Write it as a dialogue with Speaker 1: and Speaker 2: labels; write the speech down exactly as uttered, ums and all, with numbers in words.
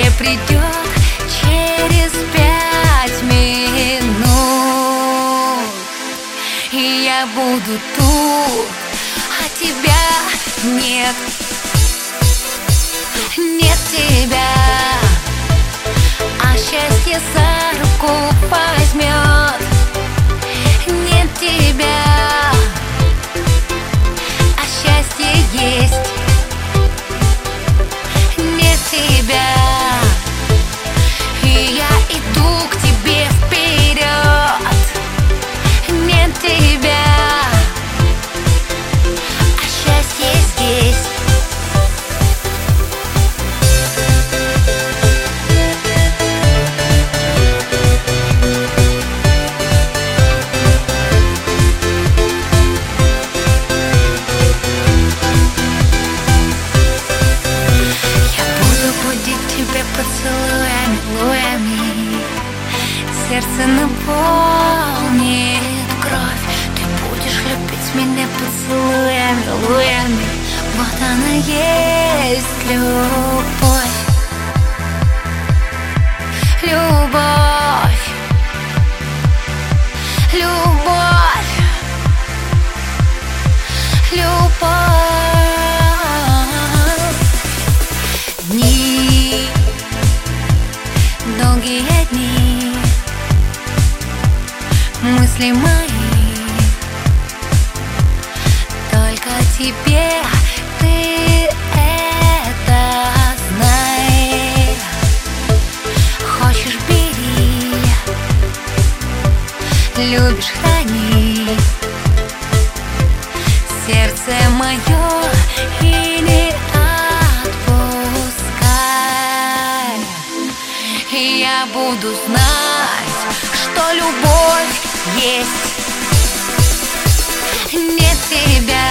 Speaker 1: тебе придет через пять минут. И я буду тут, а тебя нет. Нет тебя, а счастье за руку возьмет. Нет тебя, а счастье есть. Нет тебя, и я иду к тебе вперед. Нет тебя, а счастье здесь. Поцелуями, луями сердце наполнит кровь. Ты будешь любить меня поцелуями, луями. Вот она есть любовь. Любовь. Любовь. Любовь. Дни, долгие дни, мысли мои только тебе, ты это знай. Хочешь — бери, любишь — храни сердце мое и не отпускай. И я буду знать, что любовь есть. Нет тебя,